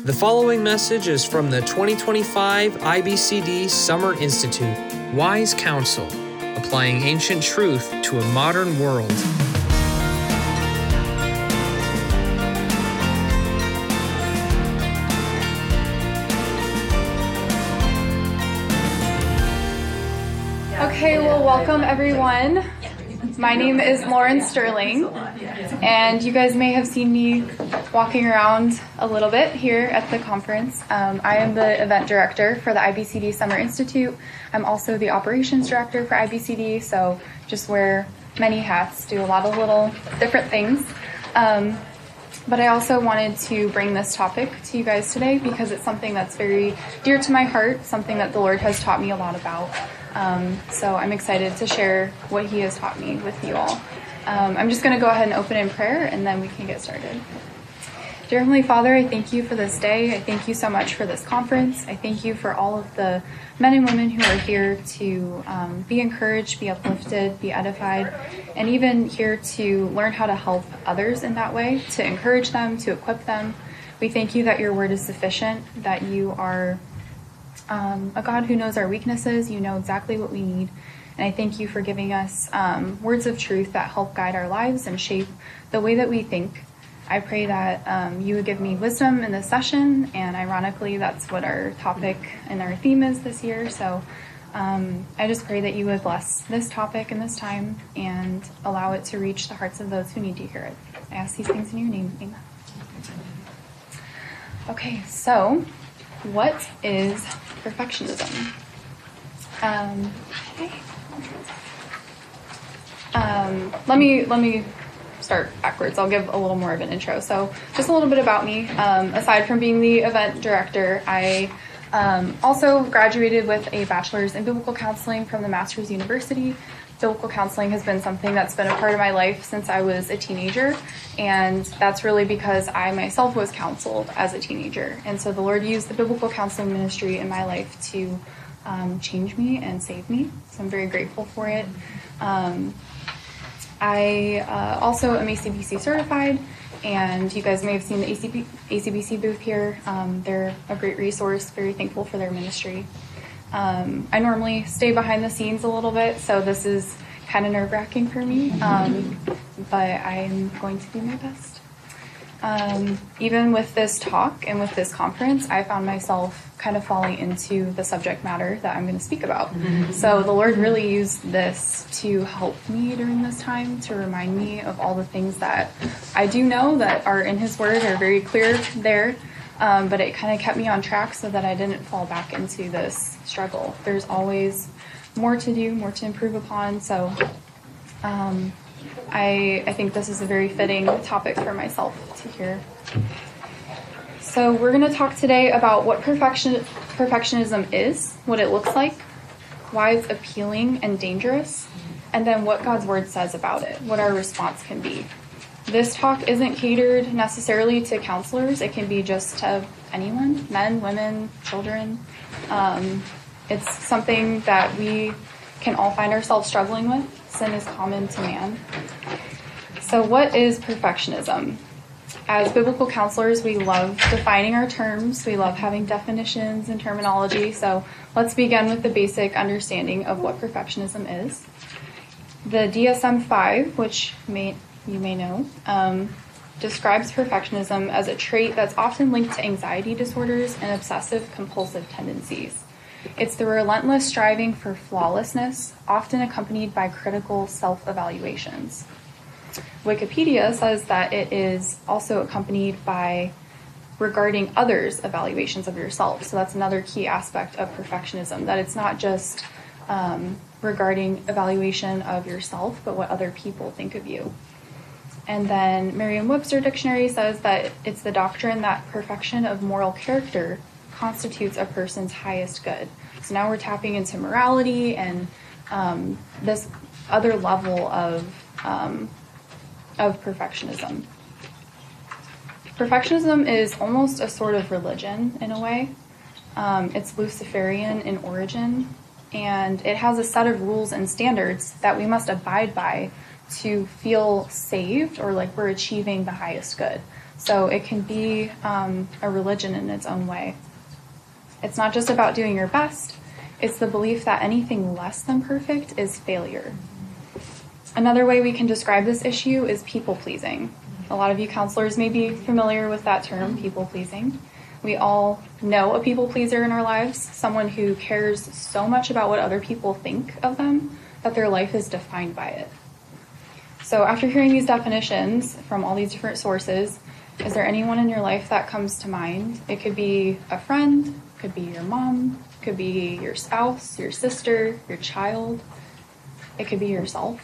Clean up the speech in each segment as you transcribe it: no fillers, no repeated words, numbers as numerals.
The following message is from the 2025 IBCD Summer Institute, Wise Counsel, applying ancient truth to a modern world. Okay, well, welcome everyone. My name is Lauren Sterling, and you guys may have seen me walking around a little bit here at the conference. I am the event director for the IBCD Summer Institute. I'm also the operations director for IBCD, so just wear many hats, do a lot of little different things. But I also wanted to bring this topic to you guys today because it's something that's very dear to my heart, something that the Lord has taught me a lot about. So I'm excited to share what He has taught me with you all. I'm just going to go ahead and open in prayer, and then we can get started. Dear Heavenly Father, I thank you for this day. I thank you so much for this conference. I thank you for all of the men and women who are here to be encouraged, be uplifted, be edified, and even here to learn how to help others in that way, to encourage them, to equip them. We thank you that your word is sufficient, that you are a God who knows our weaknesses. You know exactly what we need. And I thank you for giving us words of truth that help guide our lives and shape the way that we think. I pray that you would give me wisdom in this session, and ironically, that's what our topic and our theme is this year. So I just pray that you would bless this topic and this time and allow it to reach the hearts of those who need to hear it. I ask these things in your name. Amen. Okay, so what is perfectionism? Let me start backwards. I'll give a little more of an intro. So just a little bit about me. Aside from being the event director, I also graduated with a bachelor's in biblical counseling from the Masters University. Biblical counseling has been something that's been a part of my life since I was a teenager, and that's really because I myself was counseled as a teenager. And so the Lord used the biblical counseling ministry in my life to change me and save me. So I'm very grateful for it. I also am ACBC certified, and you guys may have seen the ACBC booth here. They're a great resource, very thankful for their ministry. I normally stay behind the scenes a little bit, so this is kind of nerve-wracking for me, but I'm going to do my best. Even with this talk and with this conference, I found myself kind of falling into the subject matter that I'm going to speak about. So the Lord really used this to help me during this time, to remind me of all the things that I do know that are in His Word, are very clear there, but it kind of kept me on track so that I didn't fall back into this struggle. There's always more to do, more to improve upon, so I think this is a very fitting topic for myself to hear. So we're going to talk today about what perfectionism is, what it looks like, why it's appealing and dangerous, and then what God's Word says about it, what our response can be. This talk isn't catered necessarily to counselors. It can be just to anyone, men, women, children. It's something that we can all find ourselves struggling with. Sin is common to man. So what is perfectionism? As biblical counselors, we love defining our terms. We love having definitions and terminology. So let's begin with the basic understanding of what perfectionism is. The DSM-5, which you may know, describes perfectionism as a trait that's often linked to anxiety disorders and obsessive-compulsive tendencies. It's the relentless striving for flawlessness, often accompanied by critical self-evaluations. Wikipedia says that it is also accompanied by regarding others' evaluations of yourself. So that's another key aspect of perfectionism, that it's not just regarding evaluation of yourself, but what other people think of you. And then Merriam-Webster Dictionary says that it's the doctrine that perfection of moral character constitutes a person's highest good. So now we're tapping into morality and this other level of perfectionism. Perfectionism is almost a sort of religion in a way. It's Luciferian in origin, and it has a set of rules and standards that we must abide by to feel saved or like we're achieving the highest good. So it can be a religion in its own way. It's not just about doing your best. It's the belief that anything less than perfect is failure. Another way we can describe this issue is people-pleasing. A lot of you counselors may be familiar with that term, people-pleasing. We all know a people-pleaser in our lives, someone who cares so much about what other people think of them that their life is defined by it. So after hearing these definitions from all these different sources, is there anyone in your life that comes to mind? It could be a friend, could be your mom, could be your spouse, your sister, your child. It could be yourself.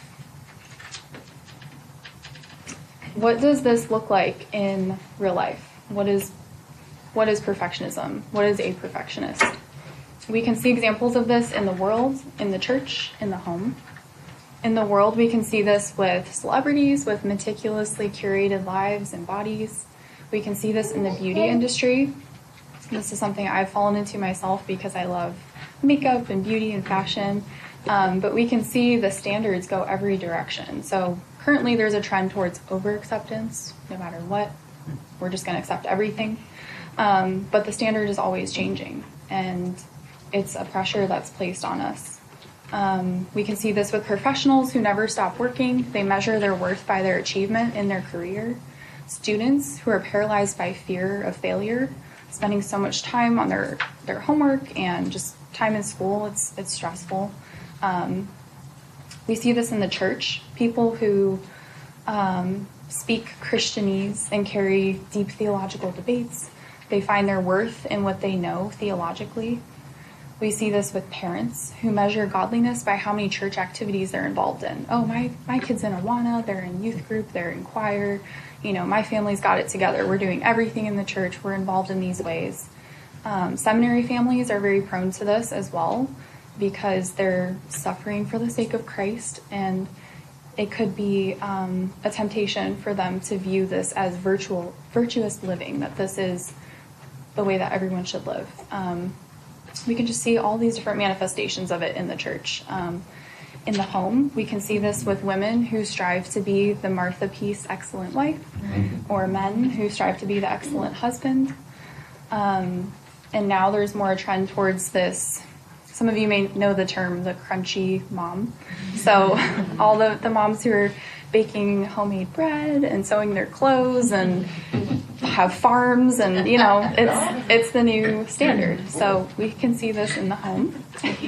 What does this look like in real life? What is perfectionism? What is a perfectionist? We can see examples of this in the world, in the church, in the home. In the world, we can see this with celebrities, with meticulously curated lives and bodies. We can see this in the beauty industry. This is something I've fallen into myself because I love makeup and beauty and fashion. But we can see the standards go every direction. So currently there's a trend towards over-acceptance, no matter what. We're just going to accept everything. But the standard is always changing, and it's a pressure that's placed on us. We can see this with professionals who never stop working. They measure their worth by their achievement in their career. Students who are paralyzed by fear of failure, spending so much time on their homework and just time in school. It's stressful. We see this in the church. People who speak Christianese and carry deep theological debates. They find their worth in what they know theologically. We see this with parents who measure godliness by how many church activities they're involved in. Oh, my kid's in Awana, they're in youth group, they're in choir. You know, my family's got it together. We're doing everything in the church. We're involved in these ways. Seminary families are very prone to this as well because they're suffering for the sake of Christ, and it could be a temptation for them to view this as virtuous living, that this is the way that everyone should live. We can just see all these different manifestations of it in the church. In the home, we can see this with women who strive to be the Martha Peace excellent wife, or men who strive to be the excellent husband. And now there's more a trend towards this. Some of you may know the term, the crunchy mom. So all the moms who are baking homemade bread and sewing their clothes and have farms, and you know, it's the new standard. So we can see this in the home.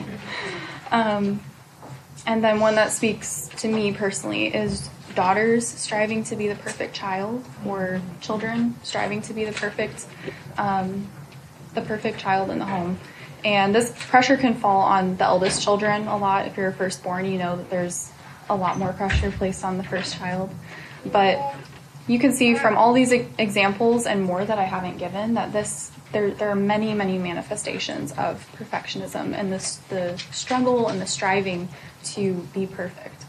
And then one that speaks to me personally is daughters striving to be the perfect child, or children striving to be the perfect child in the home. And this pressure can fall on the eldest children a lot. If you're a firstborn, you know that there's a lot more pressure placed on the first child. But you can see from all these examples and more that I haven't given that there are many, many manifestations of perfectionism and the struggle and the striving to be perfect.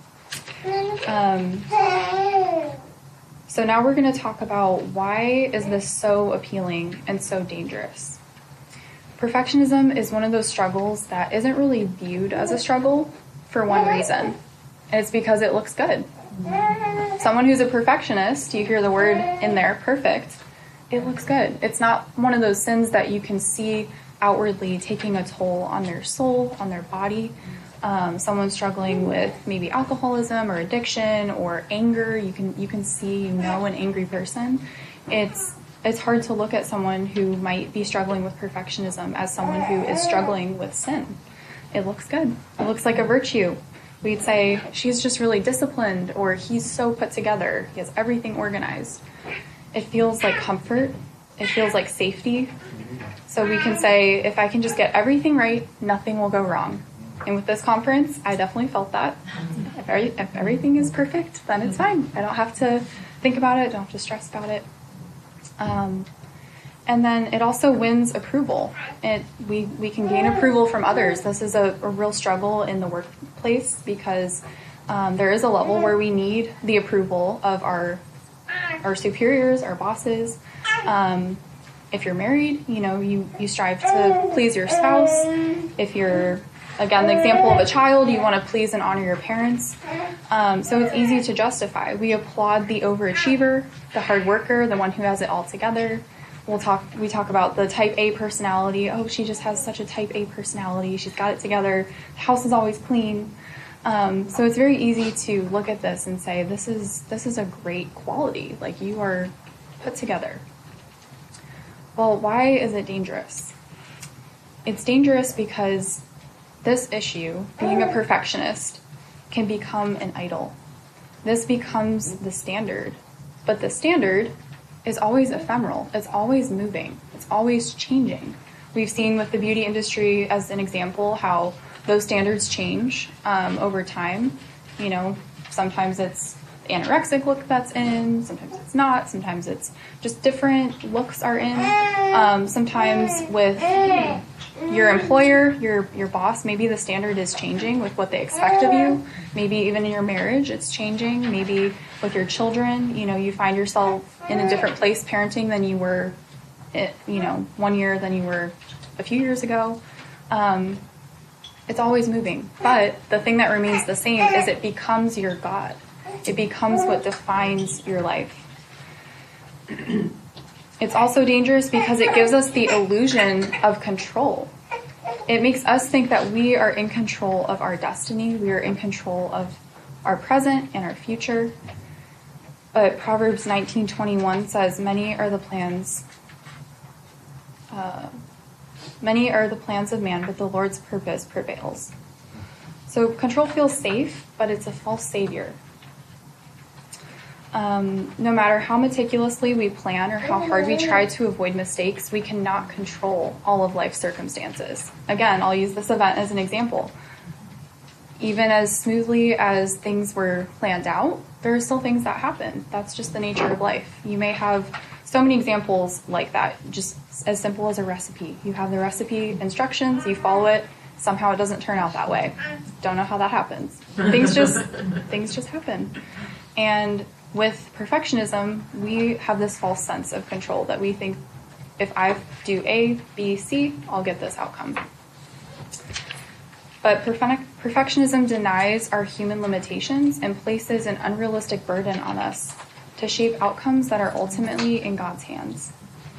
So now we're going to talk about why is this so appealing and so dangerous. Perfectionism is one of those struggles that isn't really viewed as a struggle for one reason, and it's because it looks good. Someone who's a perfectionist, you hear the word in there, perfect, it looks good. It's not one of those sins that you can see outwardly taking a toll on their soul, on their body. Someone struggling with maybe alcoholism or addiction or anger, you can see, an angry person. It's hard to look at someone who might be struggling with perfectionism as someone who is struggling with sin. It looks good. It looks like a virtue. We'd say, she's just really disciplined, or he's so put together. He has everything organized. It feels like comfort. It feels like safety. So we can say, if I can just get everything right, nothing will go wrong. And with this conference, I definitely felt that. If everything is perfect, then it's fine. I don't have to think about it. I don't have to stress about it. And then it also wins approval. We can gain approval from others. This is a real struggle in the workplace because there is a level where we need the approval of our superiors, our bosses. If you're married, you strive to please your spouse. If you're, again, the example of a child, you want to please and honor your parents. So it's easy to justify. We applaud the overachiever, the hard worker, the one who has it all together. We talk about the type A personality. Oh, she just has such a type A personality. She's got it together. The house is always clean. So it's very easy to look at this and say, this is a great quality. Like, you are put together. Well, why is it dangerous? It's dangerous because this issue, being a perfectionist, can become an idol. This becomes the standard. But the standard is always ephemeral. It's always moving. It's always changing. We've seen with the beauty industry as an example how those standards change over time. You know, sometimes it's the anorexic look that's in, sometimes it's not, sometimes it's just different looks are in. Sometimes with your employer, your boss, maybe the standard is changing with what they expect of you. Maybe even in your marriage, it's changing. Maybe with your children, you know, you find yourself in a different place parenting than you were, 1 year than you were a few years ago. It's always moving. But the thing that remains the same is it becomes your God. It becomes what defines your life. It's also dangerous because it gives us the illusion of control. It makes us think that we are in control of our destiny. We are in control of our present and our future. But Proverbs 19:21 says, many are the plans of man, but the Lord's purpose prevails. So control feels safe, but it's a false savior. No matter how meticulously we plan or how hard we try to avoid mistakes, we cannot control all of life's circumstances. Again, I'll use this event as an example. Even as smoothly as things were planned out, there are still things that happen. That's just the nature of life. You may have so many examples like that, just as simple as a recipe. You have the recipe instructions, you follow it, somehow it doesn't turn out that way. Don't know how that happens. Things just happen. And with perfectionism, we have this false sense of control that we think if I do A, B, C, I'll get this outcome. But perfectionism denies our human limitations and places an unrealistic burden on us to shape outcomes that are ultimately in God's hands.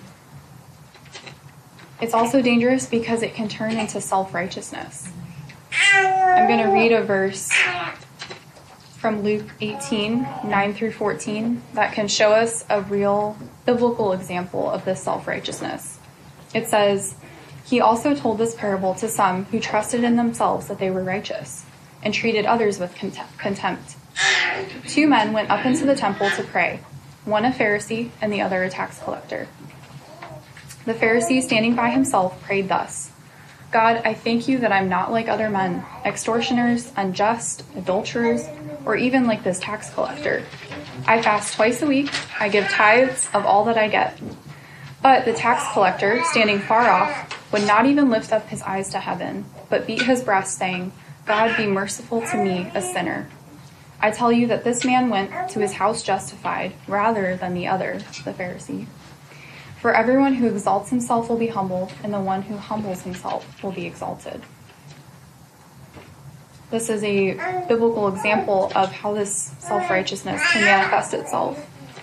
It's also dangerous because it can turn into self-righteousness. I'm going to read a verse from Luke 18:9-14 that can show us a real biblical example of this self-righteousness. It says, "He also told this parable to some who trusted in themselves that they were righteous and treated others with contempt. 2 men went up into the temple to pray, one a Pharisee and the other a tax collector. The Pharisee, standing by himself, prayed thus, 'God, I thank you that I'm not like other men, extortioners, unjust, adulterers, or even like this tax collector. I fast twice a week. I give tithes of all that I get.' But the tax collector, standing far off, would not even lift up his eyes to heaven, but beat his breast, saying, 'God, be merciful to me, a sinner.' I tell you that this man went to his house justified rather than the other," the Pharisee. "For everyone who exalts himself will be humbled, and the one who humbles himself will be exalted." This is a biblical example of how this self-righteousness can manifest itself.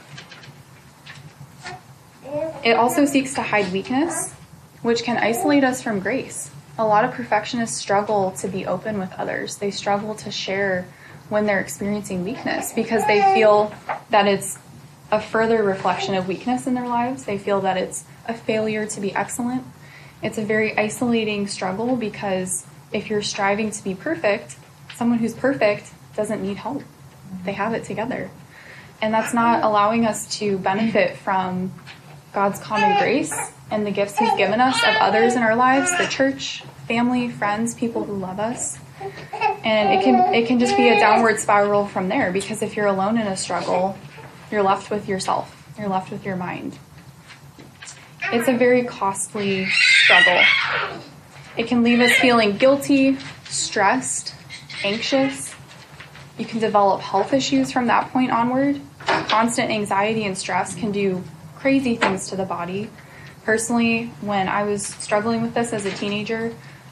It also seeks to hide weakness, which can isolate us from grace. A lot of perfectionists struggle to be open with others. They struggle to share when they're experiencing weakness because they feel that it's a further reflection of weakness in their lives. They feel that it's a failure to be excellent. It's a very isolating struggle because if you're striving to be perfect, someone who's perfect doesn't need help. They have it together. And that's not allowing us to benefit from God's common grace and the gifts he's given us of others in our lives, the church, family, friends, people who love us. And it can just be a downward spiral from there because if you're alone in a struggle, you're left with yourself. You're left with your mind. It's a very costly struggle. It can leave us feeling guilty, stressed, anxious. You can develop health issues from that point onward. Constant anxiety and stress can do crazy things to the body. Personally, when I was struggling with this as a teenager,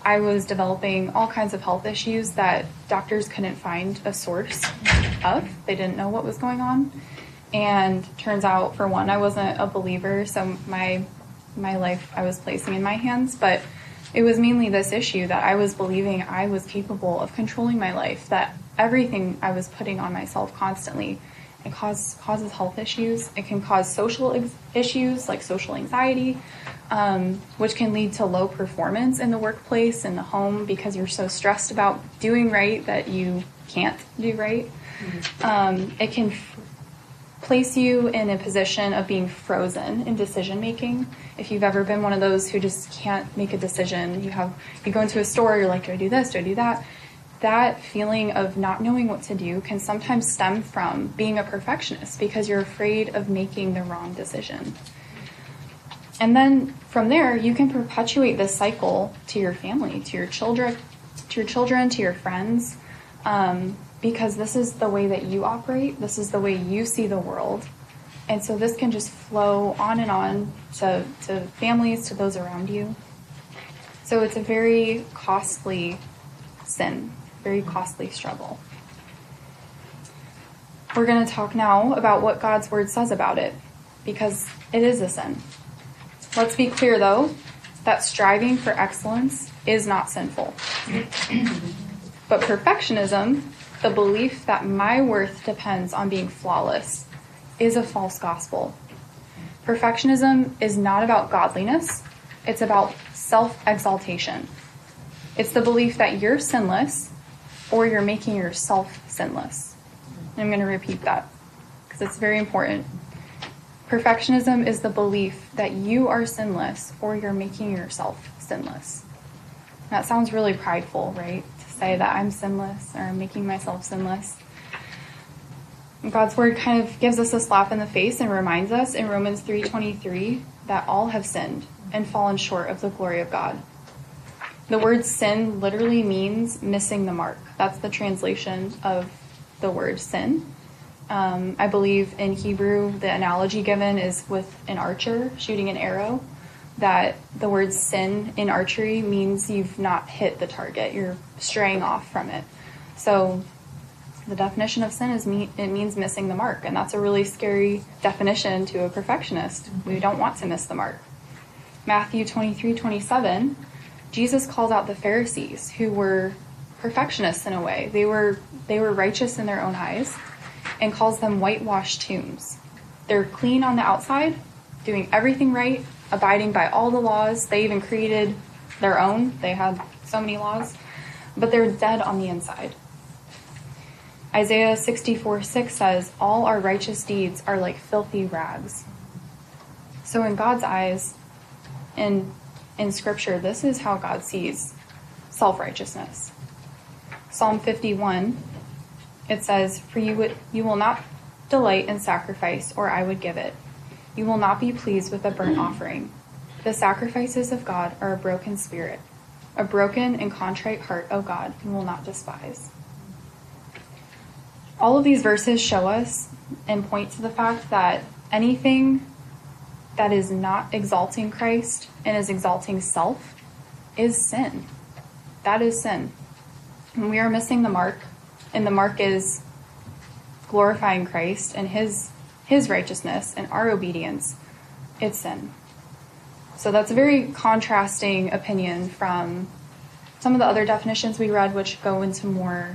I was developing all kinds of health issues that doctors couldn't find a source of. They didn't know what was going on. And turns out, for one, I wasn't a believer, so my life I was placing in my hands, but it was mainly this issue that I was believing I was capable of controlling my life, that everything I was putting on myself constantly, it causes health issues. It can cause social issues like social anxiety, which can lead to low performance in the workplace, in the home, because you're so stressed about doing right that you can't do right. It can place you in a position of being frozen in decision making. If you've ever been one of those who just can't make a decision, you go into a store, you're like, do I do this? Do I do that? That feeling of not knowing what to do can sometimes stem from being a perfectionist because you're afraid of making the wrong decision. And then from there, you can perpetuate this cycle to your family, to your children, to your friends, because this is the way that you operate. This is the way you see the world. And so this can just flow on and on to families, to those around you. So it's a very costly sin, very costly struggle. We're going to talk now about what God's word says about it, because it is a sin. Let's be clear, though, that striving for excellence is not sinful. But perfectionism, the belief that my worth depends on being flawless, is a false gospel. Perfectionism is not about godliness. It's about self-exaltation. It's the belief that you're sinless or you're making yourself sinless. And I'm going to repeat that because it's very important. Perfectionism is the belief that you are sinless or you're making yourself sinless. That sounds really prideful, right? To say that I'm sinless or I'm making myself sinless. And God's word kind of gives us a slap in the face and reminds us in Romans 3:23 that all have sinned and fallen short of the glory of God. The word sin literally means missing the mark. That's the translation of the word sin. I believe in Hebrew, the analogy given is with an archer shooting an arrow, that the word sin in archery means you've not hit the target. You're straying off from it. So the definition of sin is it means missing the mark, and that's a really scary definition to a perfectionist. We don't want to miss the mark. Matthew 23:27, Jesus calls out the Pharisees, who were perfectionists in a way. They were righteous in their own eyes, and calls them whitewashed tombs. They're clean on the outside, doing everything right, abiding by all the laws. They even created their own. They had so many laws, but they're dead on the inside. Isaiah 64:6 says, all our righteous deeds are like filthy rags. So in God's eyes, in Scripture, this is how God sees self-righteousness. Psalm 51, it says, for you will not delight in sacrifice, or I would give it. You will not be pleased with a burnt offering. The sacrifices of God are a broken spirit. A broken and contrite heart, O God, you will not despise. All of these verses show us and point to the fact that anything that is not exalting Christ and is exalting self is sin. That is sin. And we are missing the mark, and the mark is glorifying Christ and his righteousness and our obedience. It's sin. So that's a very contrasting opinion from some of the other definitions we read, which go into more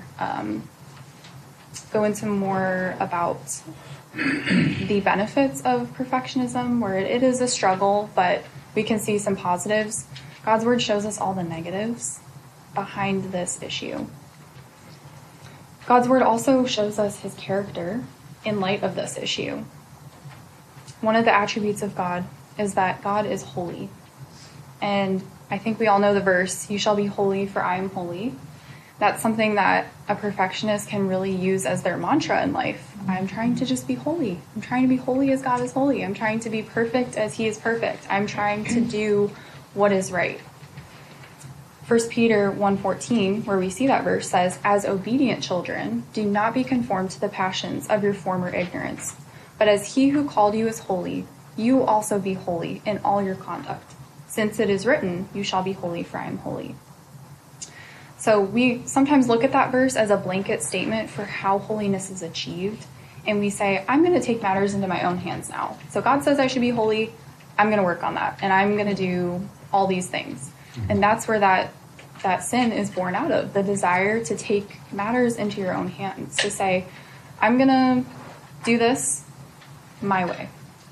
about the benefits of perfectionism, where it is a struggle, but we can see some positives. God's word shows us all the negatives behind this issue. God's word also shows us his character in light of this issue. One of the attributes of God is that God is holy. And I think we all know the verse, you shall be holy for I am holy. That's something that a perfectionist can really use as their mantra in life. I'm trying to just be holy. I'm trying to be holy as God is holy. I'm trying to be perfect as he is perfect. I'm trying to do what is right. 1 Peter 1:14, where we see that verse, says, as obedient children, do not be conformed to the passions of your former ignorance, but as he who called you is holy, you also be holy in all your conduct. Since it is written, you shall be holy, for I am holy. So we sometimes look at that verse as a blanket statement for how holiness is achieved. And we say, I'm going to take matters into my own hands now. So God says I should be holy. I'm going to work on that. And I'm going to do all these things. And that's where that sin is born out of, the desire to take matters into your own hands, to say, I'm going to do this my way.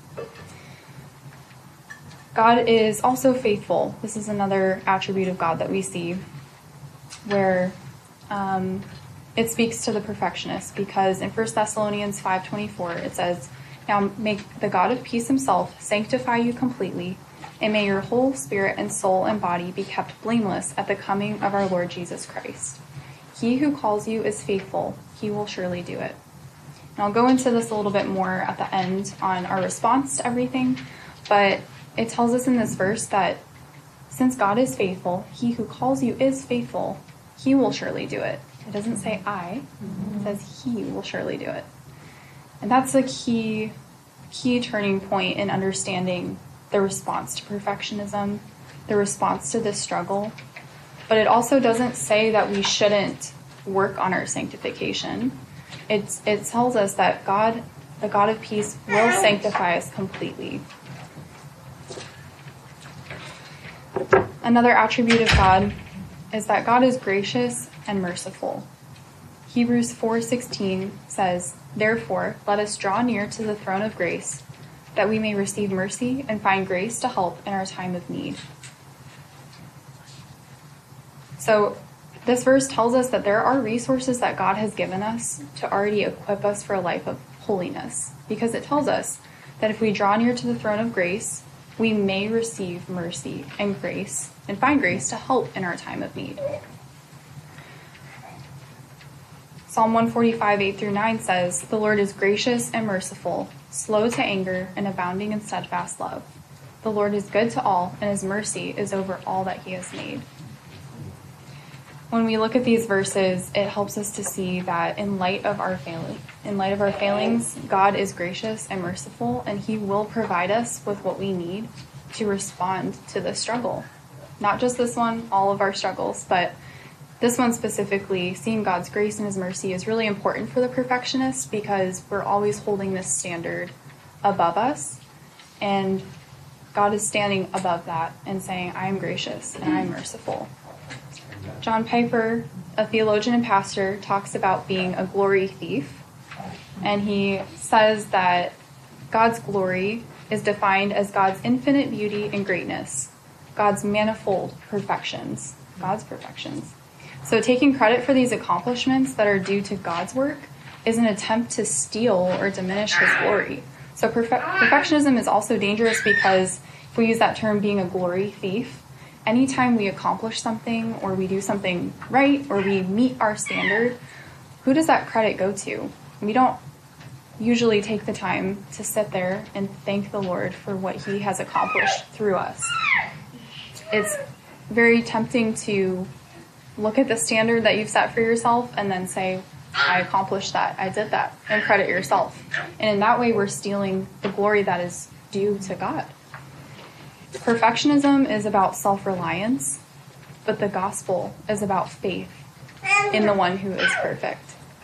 God is also faithful. This is another attribute of God that we see where it speaks to the perfectionist, because in 1 Thessalonians 5:24 it says, now may the God of peace himself sanctify you completely, and may your whole spirit and soul and body be kept blameless at the coming of our Lord Jesus Christ. He who calls you is faithful. He will surely do it. And I'll go into this a little bit more at the end on our response to everything, but it tells us in this verse that since God is faithful, he who calls you is faithful. He will surely do it. It doesn't say I. It says he will surely do it. And that's a key turning point in understanding the response to perfectionism, the response to this struggle. But it also doesn't say that we shouldn't work on our sanctification. It tells us that God, the God of peace, will sanctify us completely. Another attribute of God is that God is gracious and merciful. Hebrews 4:16 says, therefore, let us draw near to the throne of grace, that we may receive mercy and find grace to help in our time of need. So this verse tells us that there are resources that God has given us to already equip us for a life of holiness, because it tells us that if we draw near to the throne of grace, we may receive mercy and grace and find grace to help in our time of need. Psalm 145, 8-9 says, the Lord is gracious and merciful, slow to anger, and abounding in steadfast love. The Lord is good to all, and his mercy is over all that he has made. When we look at these verses, it helps us to see that in light of our failings, God is gracious and merciful, and he will provide us with what we need to respond to the struggle. Not just this one, all of our struggles, but this one specifically, seeing God's grace and his mercy is really important for the perfectionist, because we're always holding this standard above us, and God is standing above that and saying, I am gracious and I am merciful. John Piper, a theologian and pastor, talks about being a glory thief, and he says that God's glory is defined as God's infinite beauty and greatness, God's manifold perfections, God's perfections. So taking credit for these accomplishments that are due to God's work is an attempt to steal or diminish his glory. So perfectionism is also dangerous because if we use that term, being a glory thief, anytime we accomplish something or we do something right or we meet our standard, who does that credit go to? We don't usually take the time to sit there and thank the Lord for what he has accomplished through us. It's very tempting to look at the standard that you've set for yourself and then say, I accomplished that, I did that, and credit yourself. And in that way, we're stealing the glory that is due to God. Perfectionism is about self-reliance, but the gospel is about faith in the one who is perfect.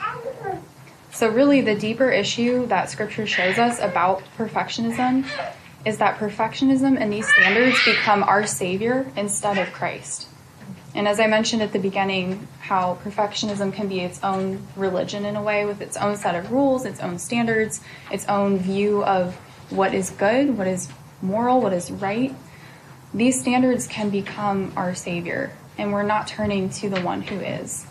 So really, the deeper issue that Scripture shows us about perfectionism is that perfectionism and these standards become our savior instead of Christ. And as I mentioned at the beginning, how perfectionism can be its own religion in a way, with its own set of rules, its own standards, its own view of what is good, what is moral, what is right. These standards can become our savior, and we're not turning to the one who is.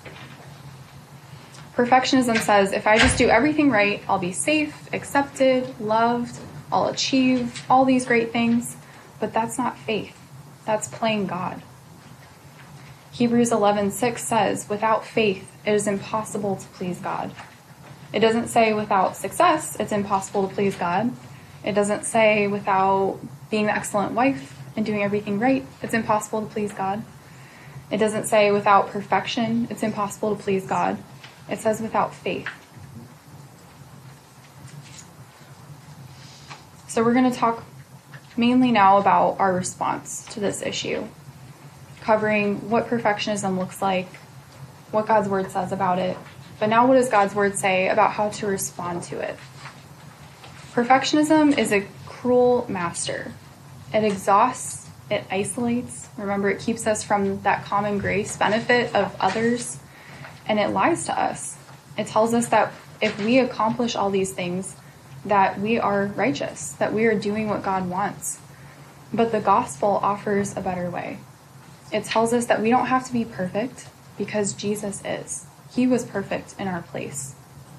Perfectionism says, if I just do everything right, I'll be safe, accepted, loved, I'll achieve all these great things. But that's not faith. That's playing God. Hebrews 11:6 says, without faith, it is impossible to please God. It doesn't say without success, it's impossible to please God. It doesn't say without being the excellent wife and doing everything right, it's impossible to please God. It doesn't say without perfection, it's impossible to please God. It says without faith. So we're going to talk mainly now about our response to this issue, covering what perfectionism looks like, what God's word says about it. But now what does God's word say about how to respond to it? Perfectionism is a cruel master. It exhausts, it isolates. Remember, it keeps us from that common grace benefit of others, and it lies to us. It tells us that if we accomplish all these things, that we are righteous, that we are doing what God wants. But the gospel offers a better way. It tells us that we don't have to be perfect because Jesus is. He was perfect in our place.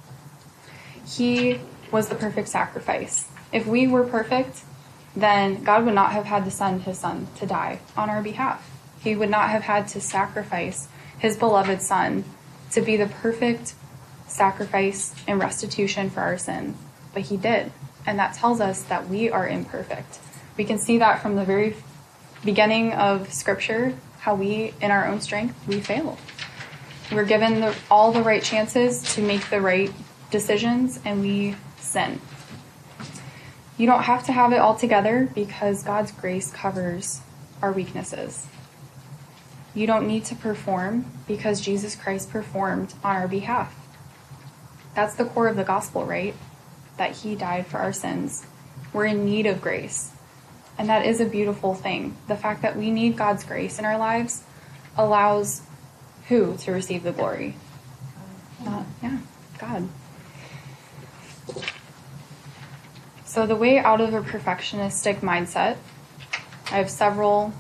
He was the perfect sacrifice. If we were perfect, then God would not have had to send his son to die on our behalf. He would not have had to sacrifice his beloved son to be the perfect sacrifice and restitution for our sin. But he did. And that tells us that we are imperfect. We can see that from the very beginning of Scripture, how we, in our own strength, we fail. We're given all the right chances to make the right decisions, and we sin. You don't have to have it all together because God's grace covers our weaknesses. You don't need to perform because Jesus Christ performed on our behalf. That's the core of the gospel, right? That he died for our sins. We're in need of grace. And that is a beautiful thing. The fact that we need God's grace in our lives allows who to receive the glory? God. So the way out of a perfectionistic mindset, I have several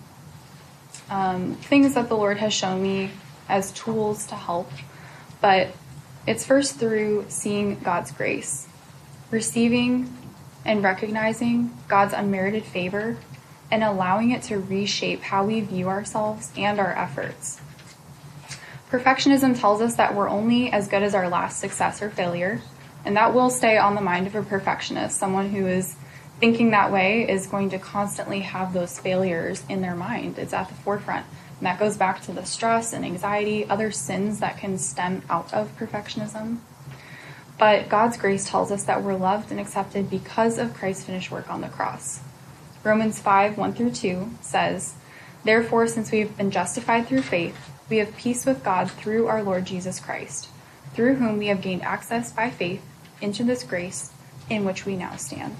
things that the Lord has shown me as tools to help. But it's first through seeing God's grace, receiving and recognizing God's unmerited favor, and allowing it to reshape how we view ourselves and our efforts. Perfectionism tells us that we're only as good as our last success or failure, and that will stay on the mind of a perfectionist. Someone who is thinking that way is going to constantly have those failures in their mind. It's at the forefront. And that goes back to the stress and anxiety, other sins that can stem out of perfectionism. But God's grace tells us that we're loved and accepted because of Christ's finished work on the cross. Romans 5:1-2 says, "Therefore, since we have been justified through faith, we have peace with God through our Lord Jesus Christ, through whom we have gained access by faith into this grace in which we now stand."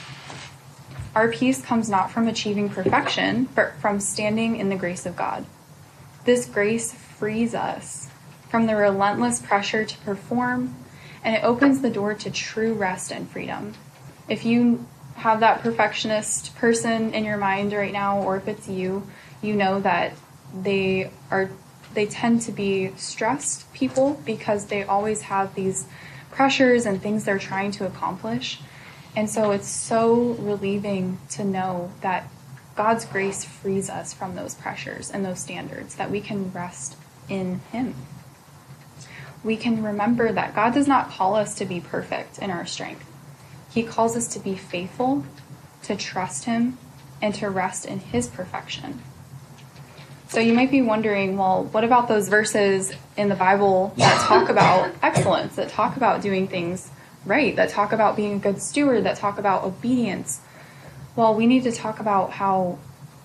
Our peace comes not from achieving perfection, but from standing in the grace of God. This grace frees us from the relentless pressure to perform, and it opens the door to true rest and freedom. If you have that perfectionist person in your mind right now, or if it's you, you know that they tend to be stressed people because they always have these pressures and things they're trying to accomplish. And so it's so relieving to know that God's grace frees us from those pressures and those standards, that we can rest in him. We can remember that God does not call us to be perfect in our strength. He calls us to be faithful, to trust him, and to rest in his perfection. So you might be wondering, well, what about those verses in the Bible that talk about excellence, that talk about doing things right, that talk about being a good steward, that talk about obedience? Well, we need to talk about how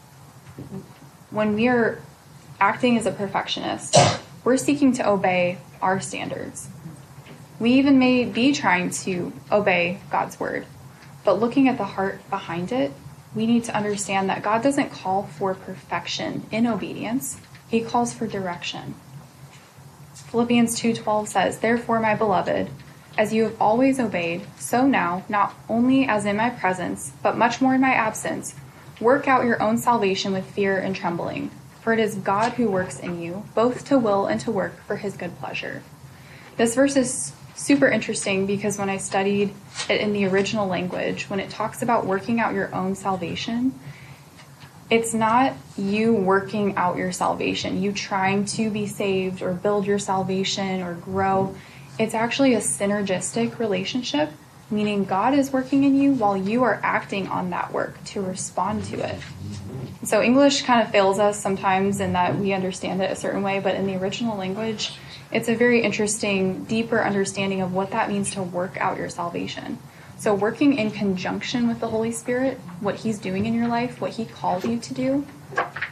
when we are acting as a perfectionist, we're seeking to obey our standards. We even may be trying to obey God's word, but looking at the heart behind it, we need to understand that God doesn't call for perfection in obedience. He calls for direction. Philippians 2:12 says, "Therefore, my beloved, as you have always obeyed, so now, not only as in my presence, but much more in my absence, work out your own salvation with fear and trembling. For it is God who works in you, both to will and to work for his good pleasure." This verse is super interesting because when I studied it in the original language, when it talks about working out your own salvation, it's not you working out your salvation, you trying to be saved or build your salvation or grow. It's actually a synergistic relationship, meaning God is working in you while you are acting on that work to respond to it. So English kind of fails us sometimes in that we understand it a certain way, but in the original language, it's a very interesting, deeper understanding of what that means to work out your salvation. So working in conjunction with the Holy Spirit, what he's doing in your life, what he called you to do,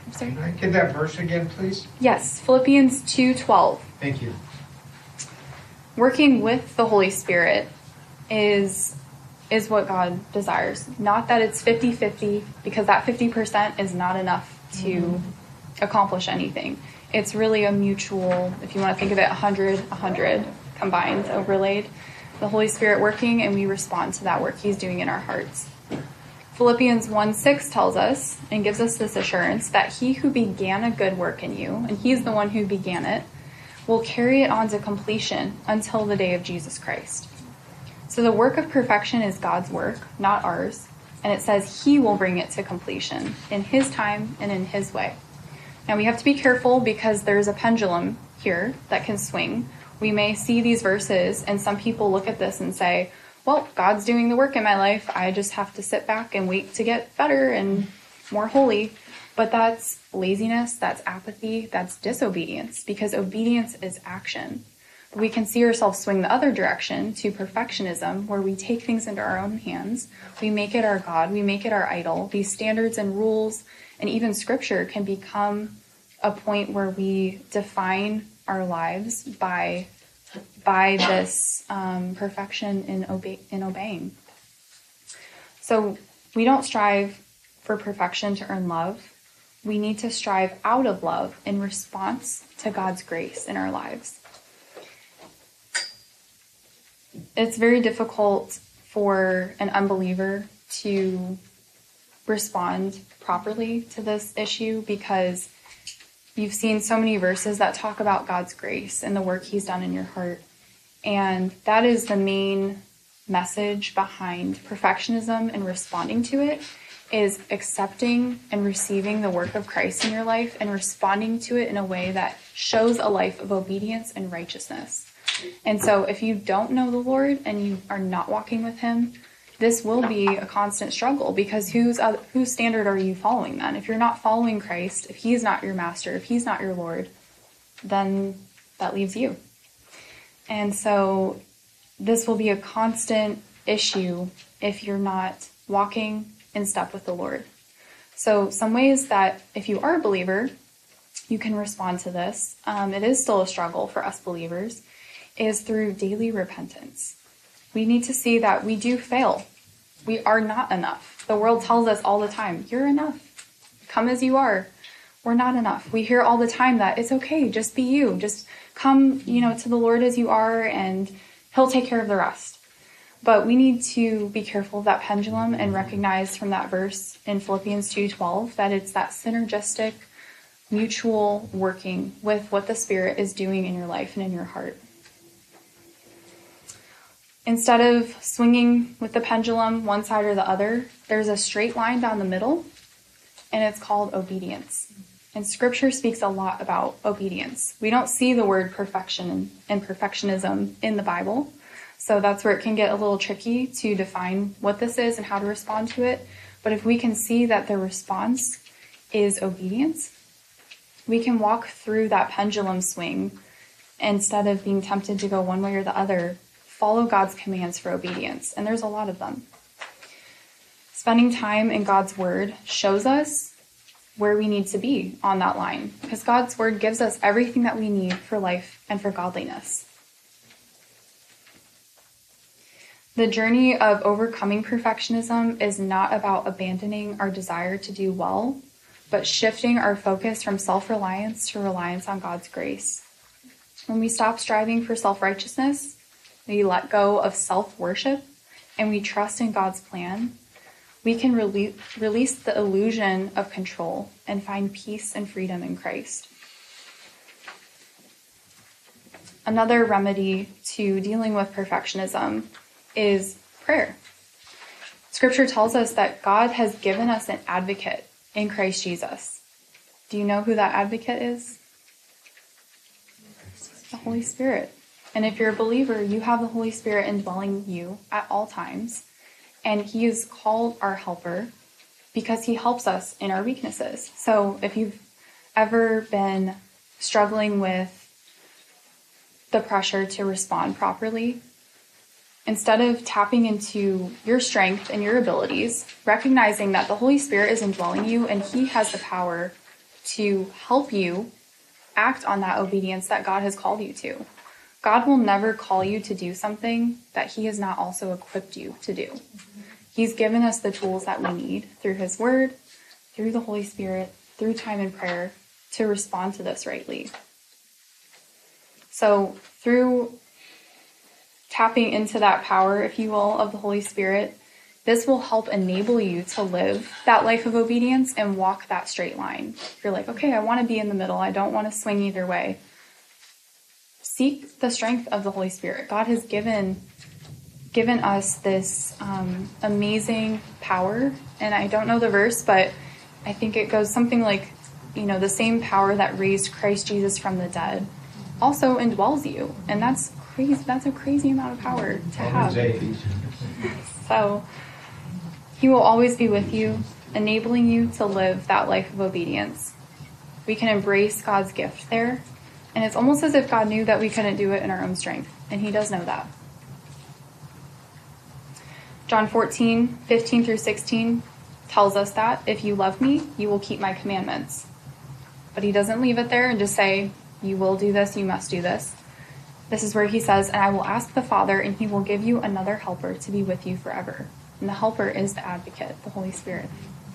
I'm sorry. Can I get that verse again, please? Yes, Philippians 2:12. Thank you. Working with the Holy Spirit is what God desires. Not that it's 50-50, because that 50% is not enough to accomplish anything. It's really a mutual, if you want to think of it, 100 combined, overlaid. The Holy Spirit working, and we respond to that work He's doing in our hearts. Philippians 1:6 tells us and gives us this assurance that He who began a good work in you, and He's the one who began it, will carry it on to completion until the day of Jesus Christ. So the work of perfection is God's work, not ours. And it says He will bring it to completion in His time and in His way. Now we have to be careful because there's a pendulum here that can swing. We may see these verses and some people look at this and say, well, God's doing the work in my life. I just have to sit back and wait to get better and more holy. But that's laziness, that's apathy, that's disobedience, because obedience is action. We can see ourselves swing the other direction to perfectionism, where we take things into our own hands. We make it our God. We make it our idol. These standards and rules and even scripture can become a point where we define our lives by this perfection in obeying. So we don't strive for perfection to earn love. We need to strive out of love in response to God's grace in our lives. It's very difficult for an unbeliever to respond properly to this issue because you've seen so many verses that talk about God's grace and the work He's done in your heart. And that is the main message behind perfectionism and responding to it, is accepting and receiving the work of Christ in your life and responding to it in a way that shows a life of obedience and righteousness. And so if you don't know the Lord and you are not walking with Him, this will be a constant struggle, because whose standard are you following then? If you're not following Christ, if He's not your master, if He's not your Lord, then that leaves you. And so this will be a constant issue if you're not walking in step with the Lord. So some ways that if you are a believer, you can respond to this. It is still a struggle for us believers, is through daily repentance. We need to see that we do fail. We are not enough. The world tells us all the time, you're enough. Come as you are. We're not enough. We hear all the time that it's okay, just be you. Just come, to the Lord as you are, and He'll take care of the rest. But we need to be careful of that pendulum and recognize from that verse in Philippians 2:12 that it's that synergistic, mutual working with what the Spirit is doing in your life and in your heart. Instead of swinging with the pendulum one side or the other, there's a straight line down the middle, and it's called obedience. And Scripture speaks a lot about obedience. We don't see the word perfection and perfectionism in the Bible, so that's where it can get a little tricky to define what this is and how to respond to it. But if we can see that the response is obedience, we can walk through that pendulum swing instead of being tempted to go one way or the other. Follow God's commands for obedience, and there's a lot of them. Spending time in God's Word shows us where we need to be on that line, because God's Word gives us everything that we need for life and for godliness. The journey of overcoming perfectionism is not about abandoning our desire to do well, but shifting our focus from self-reliance to reliance on God's grace. When we stop striving for self-righteousness, we let go of self-worship, and we trust in God's plan, we can release the illusion of control and find peace and freedom in Christ. Another remedy to dealing with perfectionism is prayer. Scripture tells us that God has given us an advocate in Christ Jesus. Do you know who that advocate is? The Holy Spirit. And if you're a believer, you have the Holy Spirit indwelling you at all times. And He is called our helper because He helps us in our weaknesses. So if you've ever been struggling with the pressure to respond properly, instead of tapping into your strength and your abilities, recognizing that the Holy Spirit is indwelling you and He has the power to help you act on that obedience that God has called you to. God will never call you to do something that he has not also equipped you to do. He's given us the tools that we need through his word, through the Holy Spirit, through time and prayer to respond to this rightly. So through tapping into that power, if you will, of the Holy Spirit, this will help enable you to live that life of obedience and walk that straight line. You're like, okay, I want to be in the middle. I don't want to swing either way. Seek the strength of the Holy Spirit. God has given us this amazing power. And I don't know the verse, but I think it goes something like, the same power that raised Christ Jesus from the dead also indwells you. And that's crazy. That's a crazy amount of power to have. So he will always be with you, enabling you to live that life of obedience. We can embrace God's gift there. And it's almost as if God knew that we couldn't do it in our own strength. And he does know that. John 14:15-16 tells us that if you love me, you will keep my commandments. But he doesn't leave it there and just say, you will do this, you must do this. This is where he says, and I will ask the Father, and he will give you another helper to be with you forever. And the helper is the advocate, the Holy Spirit.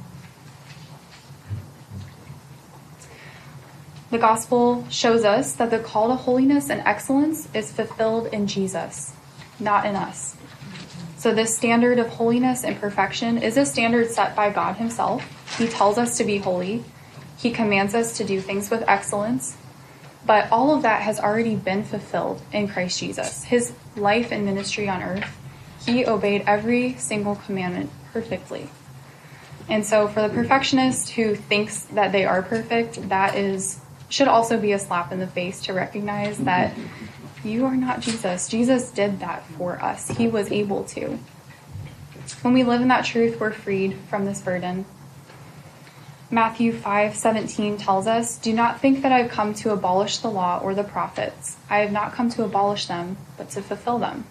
The gospel shows us that the call to holiness and excellence is fulfilled in Jesus, not in us. So this standard of holiness and perfection is a standard set by God himself. He tells us to be holy. He commands us to do things with excellence. But all of that has already been fulfilled in Christ Jesus. His life and ministry on earth, he obeyed every single commandment perfectly. And so for the perfectionist who thinks that they are perfect, should also be a slap in the face to recognize that you are not Jesus. Jesus did that for us. He was able to. When we live in that truth, we're freed from this burden. Matthew 5:17 tells us, do not think that I've come to abolish the law or the prophets. I have not come to abolish them, but to fulfill them.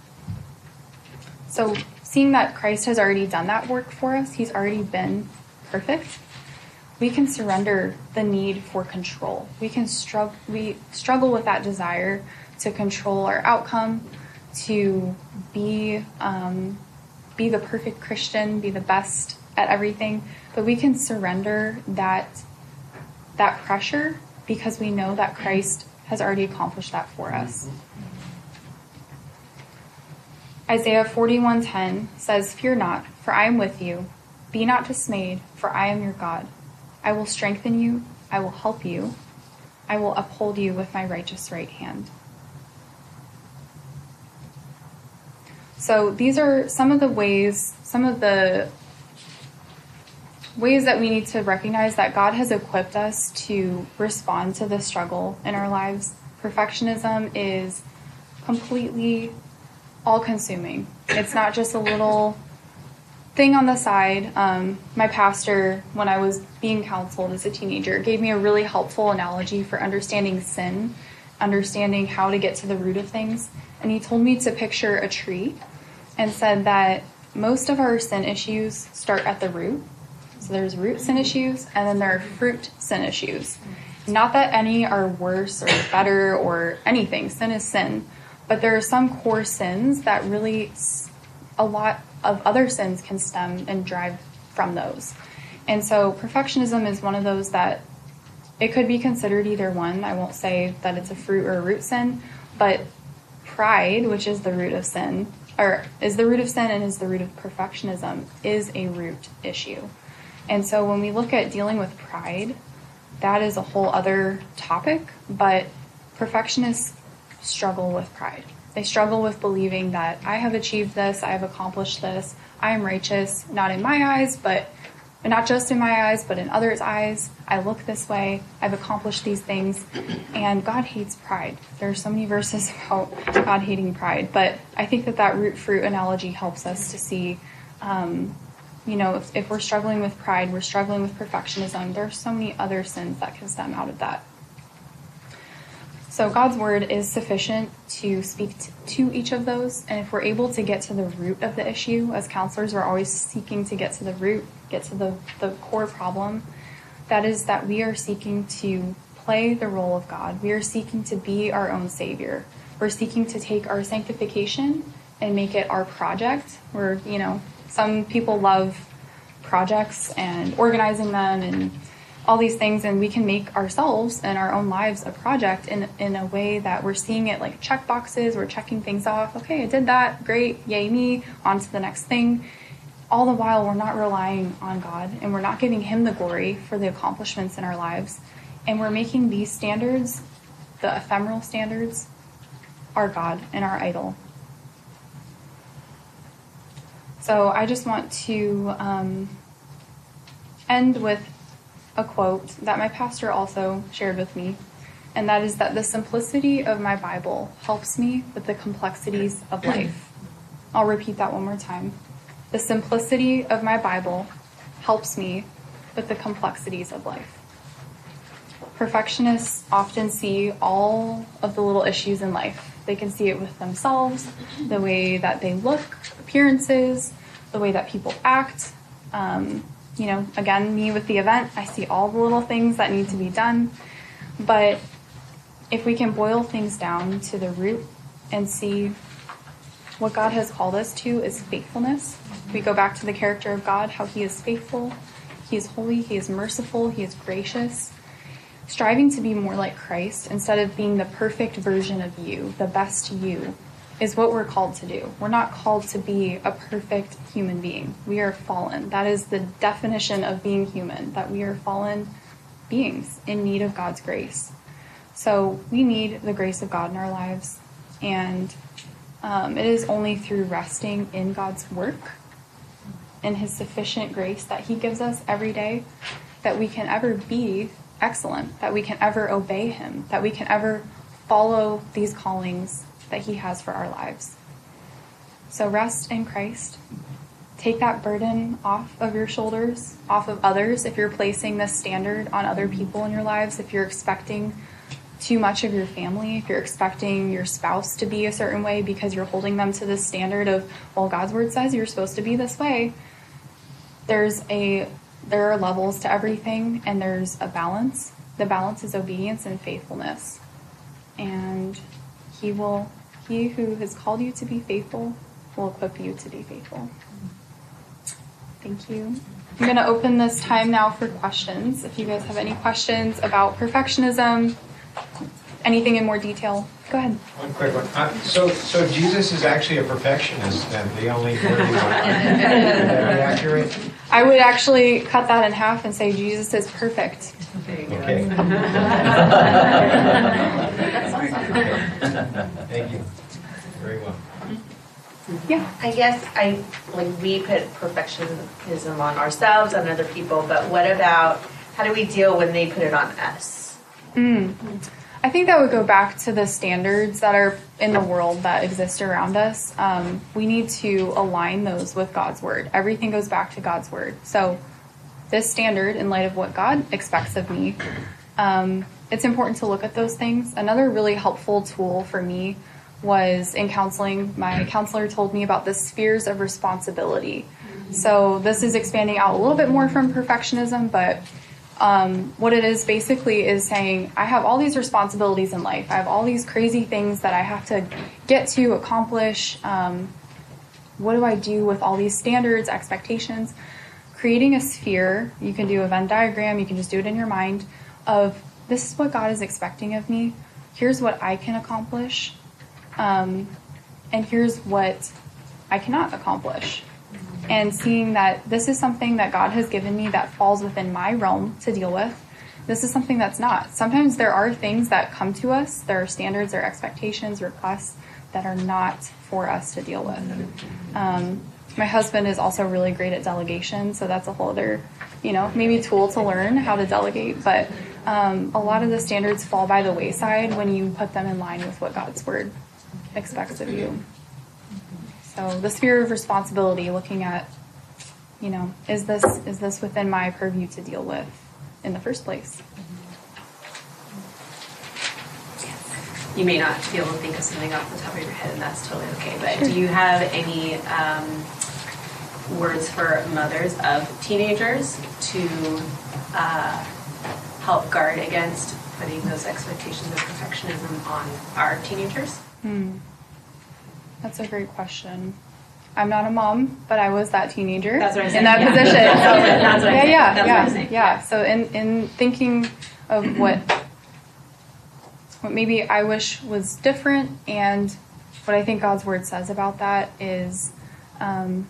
So seeing that Christ has already done that work for us, he's already been perfect, we can surrender the need for control. We struggle with that desire to control our outcome, to be the perfect Christian, be the best at everything. But we can surrender that pressure because we know that Christ has already accomplished that for us. Isaiah 41:10 says, fear not, for I am with you. Be not dismayed, for I am your God. I will strengthen you. I will help you. I will uphold you with my righteous right hand. So these are some of the ways that we need to recognize that God has equipped us to respond to the struggle in our lives. Perfectionism is completely all-consuming. It's not just a little thing on the side. My pastor, when I was being counseled as a teenager, gave me a really helpful analogy for understanding sin, understanding how to get to the root of things. And he told me to picture a tree and said that most of our sin issues start at the root. So there's root sin issues, and then there are fruit sin issues. Not that any are worse or better or anything. Sin is sin. But there are some core sins that really a lot of other sins can stem and drive from those. And so perfectionism is one of those that it could be considered either one. I won't say that it's a fruit or a root sin, but pride, which is the root of sin, or is the root of sin and is the root of perfectionism, is a root issue. And so when we look at dealing with pride, that is a whole other topic, but perfectionists struggle with pride. They struggle with believing that I have achieved this, I have accomplished this, I am righteous, not in my eyes, but not just in my eyes, but in others' eyes. I look this way, I've accomplished these things, and God hates pride. There are so many verses about God hating pride, but I think that root-fruit analogy helps us to see, if we're struggling with pride, we're struggling with perfectionism, there are so many other sins that can stem out of that. So God's word is sufficient to speak to each of those. And if we're able to get to the root of the issue, as counselors, we're always seeking to get to the root, get to the core problem, That is that we are seeking to play the role of God. We are seeking to be our own Savior. We're seeking to take our sanctification and make it our project. Some people love projects and organizing them and all these things, and we can make ourselves and our own lives a project in a way that we're seeing it like check boxes. We're checking things off. Okay, I did that. Great. Yay me. On to the next thing. All the while, we're not relying on God, and we're not giving him the glory for the accomplishments in our lives. And we're making these standards, the ephemeral standards, our God and our idol. So I just want to end with a quote that my pastor also shared with me, and that is that the simplicity of my Bible helps me with the complexities of life. I'll repeat that one more time. The simplicity of my Bible helps me with the complexities of life. Perfectionists often see all of the little issues in life. They can see it with themselves, the way that they look, appearances, the way that people act. Again, me with the event, I see all the little things that need to be done. But if we can boil things down to the root and see what God has called us to is faithfulness. We go back to the character of God, how he is faithful, he is holy, he is merciful, he is gracious. Striving to be more like Christ instead of being the perfect version of you, the best you, is what we're called to do. We're not called to be a perfect human being. We are fallen. That is the definition of being human, that we are fallen beings in need of God's grace. So we need the grace of God in our lives, and it is only through resting in God's work and his sufficient grace that he gives us every day that we can ever be excellent, that we can ever obey him, that we can ever follow these callings that he has for our lives. So rest in Christ. Take that burden off of your shoulders, off of others. If you're placing this standard on other people in your lives, if you're expecting too much of your family, if you're expecting your spouse to be a certain way because you're holding them to this standard of, well, God's word says you're supposed to be this way. There are levels to everything, and there's a balance. The balance is obedience and faithfulness. And he who has called you to be faithful will equip you to be faithful. Thank you. I'm going to open this time now for questions. If you guys have any questions about perfectionism, anything in more detail, go ahead. One quick one. So Jesus is actually a perfectionist, then, the only worthy one. Would that be accurate? I would actually cut that in half and say Jesus is perfect. Okay. Thank you. Very well. Yeah. I guess we put perfectionism on ourselves, on other people, but what about, how do we deal when they put it on us? I think that would go back to the standards that are in the world that exist around us. We need to align those with God's word. Everything goes back to God's word. So this standard, in light of what God expects of me, it's important to look at those things. Another really helpful tool for me was in counseling. My counselor told me about the spheres of responsibility. So this is expanding out a little bit more from perfectionism, but what it is basically is saying, I have all these responsibilities in life. I have all these crazy things that I have to get to accomplish. What do I do with all these standards, expectations? Creating a sphere, you can do a Venn diagram, you can just do it in your mind, of this is what God is expecting of me. Here's what I can accomplish. And here's what I cannot accomplish. And seeing that this is something that God has given me that falls within my realm to deal with. This is something that's not. Sometimes there are things that come to us. There are standards, there are expectations, requests that are not for us to deal with. My husband is also really great at delegation, so that's a whole other, maybe tool to learn how to delegate. But a lot of the standards fall by the wayside when you put them in line with what God's word expects of you. So the sphere of responsibility, looking at, is this within my purview to deal with in the first place? You may not be able to think of something off the top of your head, and that's totally okay. But do you have any words for mothers of teenagers to help guard against putting those expectations of perfectionism on our teenagers? That's a great question. I'm not a mom, but I was that teenager That's what I'm saying. in that position. That's what I'm saying. That's what I'm saying. Yeah. So in thinking of what maybe I wish was different, and what I think God's word says about that is, I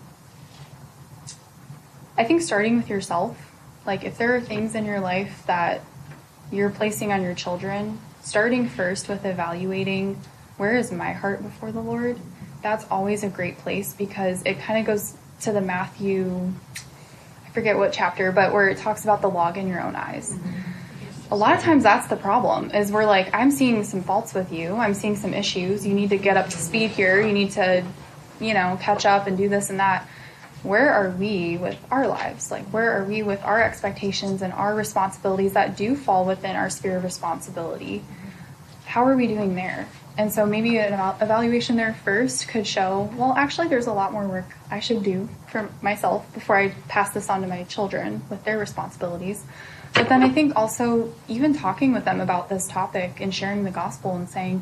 think starting with yourself. Like if there are things in your life that you're placing on your children, starting first with evaluating, where is my heart before the Lord? That's always a great place, because it kind of goes to the Matthew, I forget what chapter, but where it talks about the log in your own eyes. A lot of times that's the problem, is we're like, I'm seeing some faults with you. I'm seeing some issues. You need to get up to speed here. You need to, catch up and do this and that. Where are we with our lives? Like, where are we with our expectations and our responsibilities that do fall within our sphere of responsibility? How are we doing there? And so maybe an evaluation there first could show, well, actually, there's a lot more work I should do for myself before I pass this on to my children with their responsibilities. But then I think also even talking with them about this topic and sharing the gospel and saying,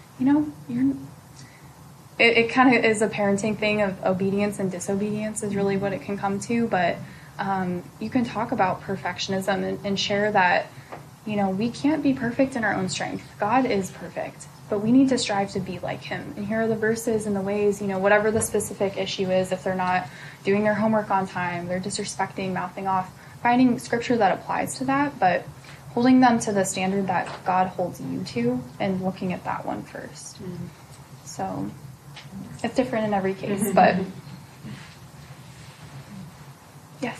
it kind of is a parenting thing of obedience and disobedience is really what it can come to. But you can talk about perfectionism and share that, we can't be perfect in our own strength. God is perfect, but we need to strive to be like him. And here are the verses and the ways, whatever the specific issue is, if they're not doing their homework on time, they're disrespecting, mouthing off, finding scripture that applies to that, but holding them to the standard that God holds you to and looking at that one first. So it's different in every case, but yes.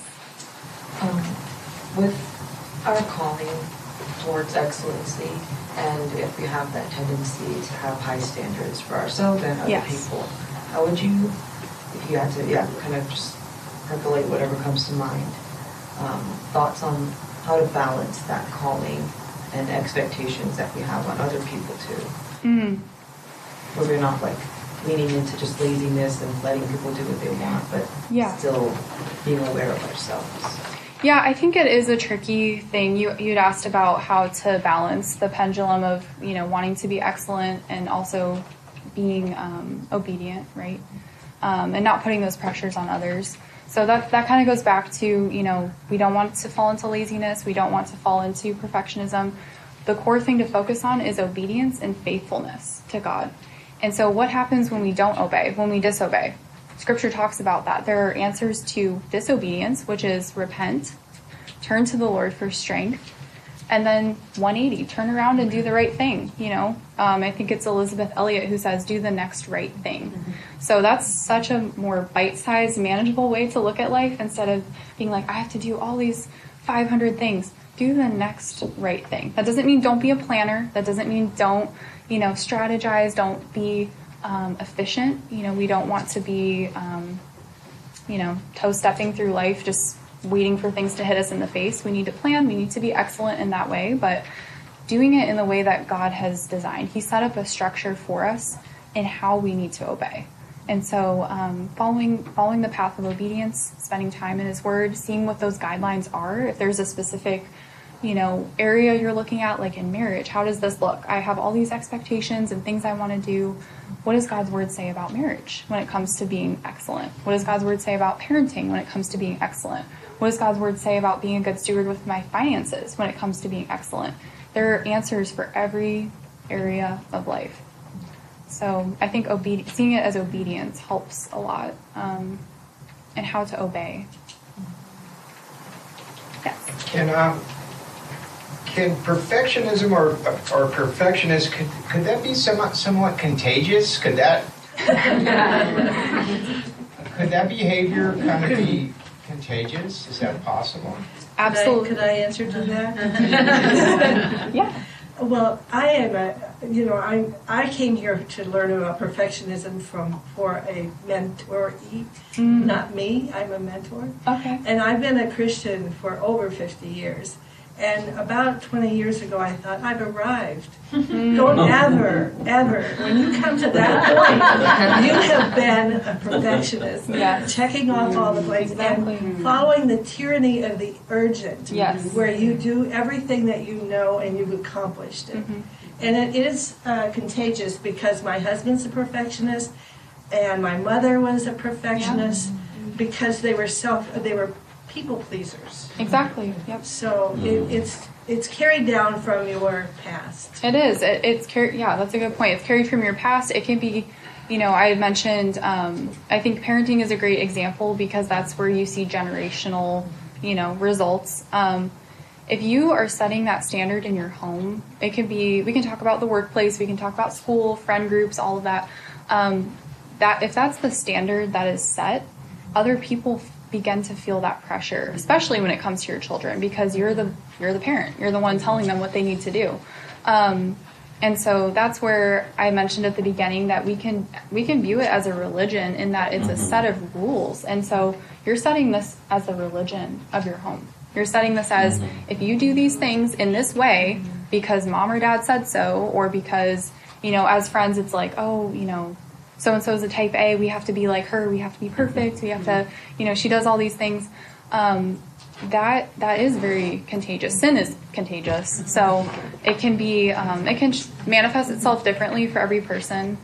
With our calling towards excellency, and if we have that tendency to have high standards for ourselves and other people, how would you, if you had to, kind of just percolate whatever comes to mind, thoughts on how to balance that calling and expectations that we have on other people too? Where we're not like leaning into just laziness and letting people do what they want, but still being aware of ourselves. Yeah, I think it is a tricky thing. You'd asked about how to balance the pendulum of, wanting to be excellent and also being obedient, right? And not putting those pressures on others. So that kind of goes back to, we don't want to fall into laziness. We don't want to fall into perfectionism. The core thing to focus on is obedience and faithfulness to God. And so what happens when we don't obey, when we disobey? Scripture talks about that. There are answers to disobedience, which is repent, turn to the Lord for strength, and then 180, turn around and do the right thing. I think it's Elizabeth Elliot who says, do the next right thing. So that's such a more bite-sized, manageable way to look at life, instead of being like, I have to do all these 500 things. Do the next right thing. That doesn't mean don't be a planner. That doesn't mean don't, strategize, don't be efficient. We don't want to be, toe-stepping through life, just waiting for things to hit us in the face. We need to plan. We need to be excellent in that way, but doing it in the way that God has designed. He set up a structure for us in how we need to obey. And so following the path of obedience, spending time in his word, seeing what those guidelines are. If there's a specific area you're looking at, like in marriage, how does this look? I have all these expectations and things I want to do. What does God's word say about marriage when it comes to being excellent? What does God's word say about parenting when it comes to being excellent? What does God's word say about being a good steward with my finances when it comes to being excellent? There are answers for every area of life. So I think seeing it as obedience helps a lot, and how to obey. Yes. Can perfectionism or perfectionist, could that be somewhat contagious? Could that behavior kind of be contagious? Is that possible? Absolutely. Could I answer to that? Yeah. Well, I am I came here to learn about perfectionism for a mentoree, not me. I'm a mentor. Okay. And I've been a Christian for over 50 years. And about 20 years ago, I thought, I've arrived. Don't ever, when you come to that point, you have been a perfectionist, checking off all the blanks and following the tyranny of the urgent, where you do everything that you know and you've accomplished it. And it is contagious because my husband's a perfectionist and my mother was a perfectionist because they were people pleasers. Exactly. Yep. So it's carried down from your past. It is. It's carried. Yeah, that's a good point. It's carried from your past. It can be, I had mentioned. I think parenting is a great example because that's where you see generational, results. If you are setting that standard in your home, it can be. We can talk about the workplace. We can talk about school, friend groups, all of that. That if that's the standard that is set, other people begin to feel that pressure, especially when it comes to your children, because you're the parent. You're the one telling them what they need to do. And so that's where I mentioned at the beginning that we can view it as a religion in that it's a set of rules. And so you're setting this as the religion of your home. You're setting this as if you do these things in this way because mom or dad said so, or because, as friends, it's like, oh, so-and-so is a type A, we have to be like her, we have to be perfect, we have to, she does all these things. That is very contagious. Sin is contagious. So it can be, it can manifest itself differently for every person.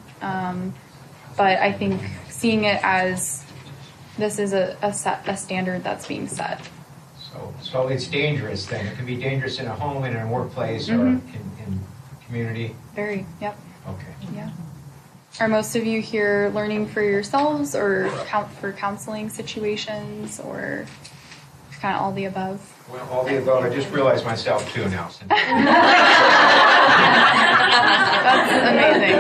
But I think seeing it as this is a standard that's being set. So it's dangerous then. It can be dangerous in a home, in a workplace, or in community. Very, yep. Okay. Yeah. Are most of you here learning for yourselves or for counseling situations or kind of all the above? Well, all the above. I just realized myself too now. That's amazing.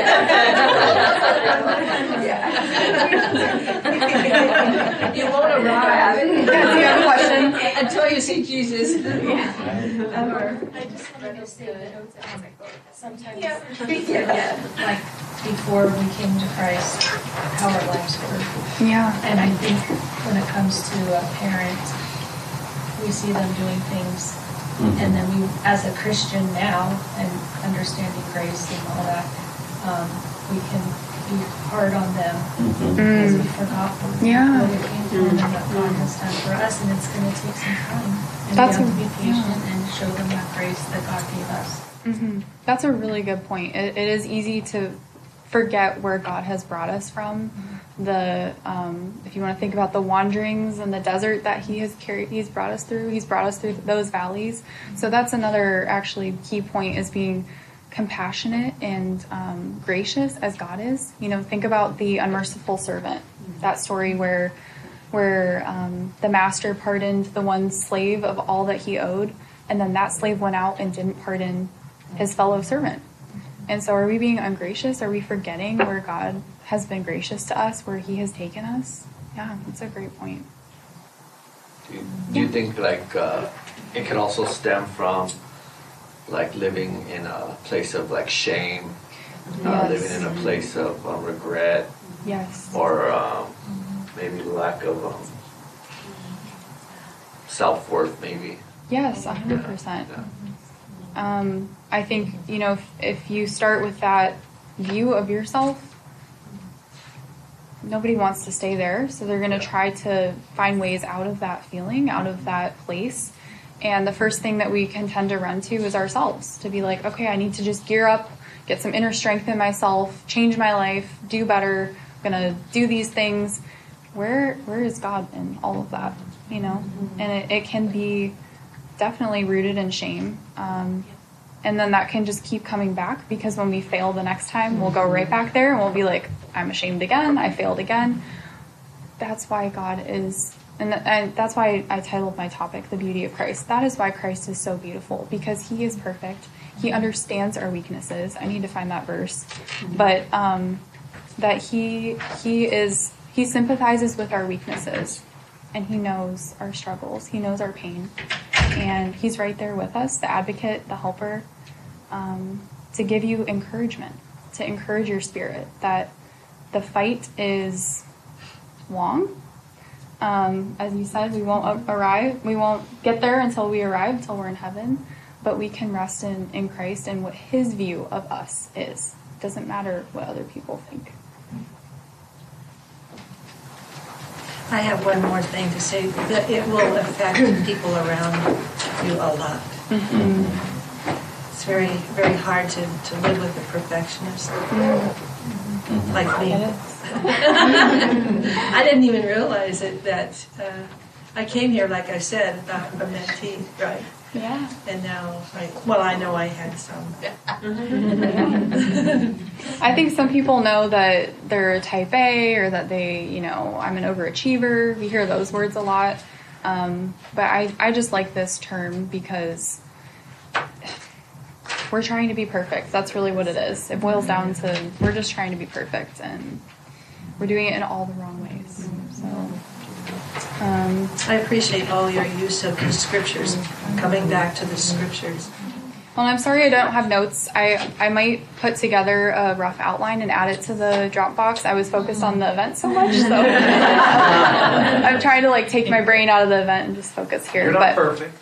You won't arrive. Do you have a question? Until you see Jesus. I just wanted to say that sometimes, like before we came to Christ, how our lives were. Yeah. And I think when it comes to a parent, we see them doing things, and then we, as a Christian now, and understanding grace and all that, we can be hard on them because we forgot where we came from and what God has done for us, and it's going to take some time. And we have to be patient and show them that grace that God gave us. That's a really good point. It is easy to forget where God has brought us from. If you want to think about the wanderings in the desert that He's brought us through. He's brought us through those valleys. So that's another actually key point, is being compassionate and gracious as God is. Think about the unmerciful servant. That story where the master pardoned the one slave of all that he owed, and then that slave went out and didn't pardon his fellow servant. And so are we being ungracious? Are we forgetting where God has been gracious to us, where He has taken us? Yeah, that's a great point. Do you think it can also stem from living in a place of shame, living in a place of regret, or maybe lack of self-worth, maybe? Yes, 100%. I think, if you start with that view of yourself, nobody wants to stay there. So they're going to try to find ways out of that feeling, out of that place. And the first thing that we can tend to run to is ourselves, to be like, okay, I need to just gear up, get some inner strength in myself, change my life, do better, I'm going to do these things. Where is God in all of that? And it can be definitely rooted in shame. And then that can just keep coming back, because when we fail the next time, we'll go right back there and we'll be like, I'm ashamed again, I failed again. That's why God is, and that's why I titled my topic, The Beauty of Christ. That is why Christ is so beautiful, because He is perfect. He understands our weaknesses. I need to find that verse. But that He sympathizes with our weaknesses, and He knows our struggles. He knows our pain. And He's right there with us, the advocate, the helper, to give you encouragement, to encourage your spirit that the fight is long, As you said, we won't arrive. We won't get there until we arrive, until we're in heaven. But we can rest in Christ and what His view of us is. It doesn't matter what other people think. I have one more thing to say, that it will affect people around you a lot. Mm-hmm. It's very, very hard to live with a perfectionist like me. I didn't even realize it that I came here, like I said, about a mentee, right? Yeah. And now, I know I had some. I think some people know that they're a type A or that they, I'm an overachiever. We hear those words a lot. But I just like this term because we're trying to be perfect. That's really what it is. It boils down to we're just trying to be perfect, and we're doing it in all the wrong ways. So I appreciate all your use of the scriptures, coming back to the scriptures. Well, I'm sorry I don't have notes. I might put together a rough outline and add it to the Dropbox. I was focused on the event so much, so I'm trying to take my brain out of the event and just focus here. You're not perfect.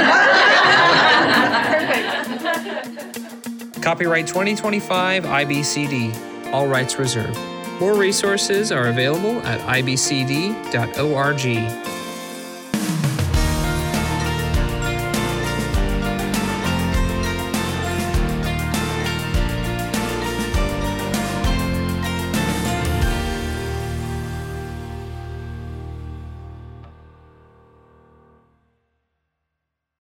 Perfect. Copyright 2025 IBCD. All rights reserved. More resources are available at ibcd.org.